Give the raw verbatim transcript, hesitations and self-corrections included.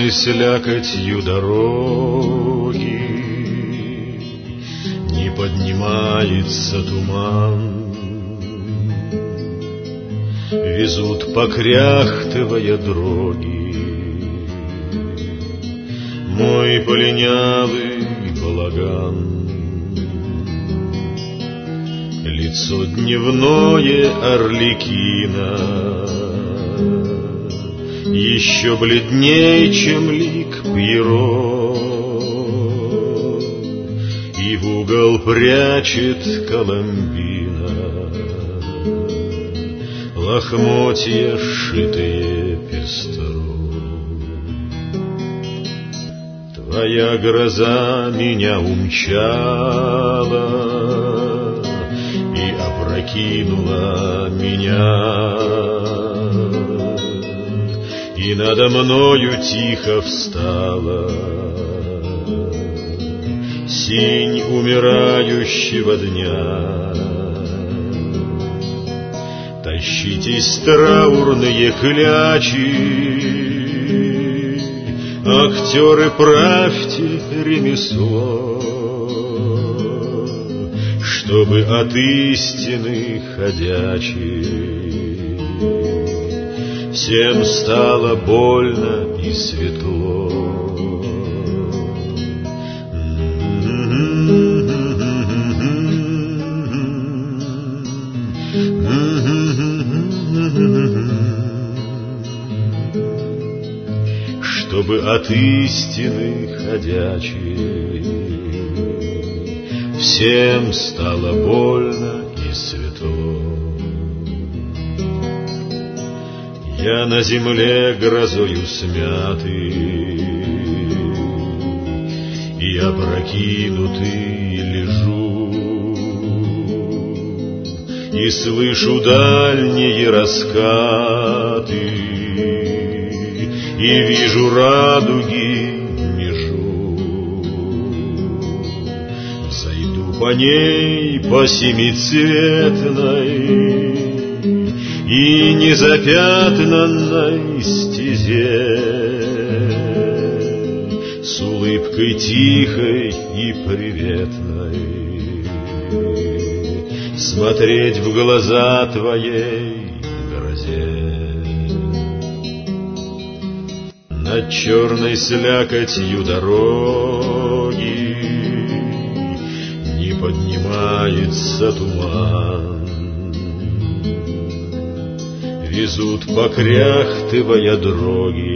черной слякотью дороги не поднимается туман. Везут, покряхтывая дроги, мой полинялый балаган. Лицо дневное Арлекина еще бледней, чем лик Пьеро, и в угол прячет Коломбина лохмотья, сшитые пестром. Твоя гроза меня умчала и опрокинула меня, и надо мною тихо встала синь умирающего дня. Тащитесь, траурные клячи, актеры, правьте ремесло, чтобы от истины ходячей всем стало больно и светло. Чтобы от истины ходячей всем стало больно и светло. Я на земле грозою смятый и опрокинутый лежу, и слышу дальние раскаты, и вижу радуги межу. Взойду по ней, по семицветной и незапятнанной стезе, с улыбкой тихой и приветной смотреть в глаза твоей грозе. Над черной слякотью дороги не поднимается туман. Везут, покряхтывая дроги,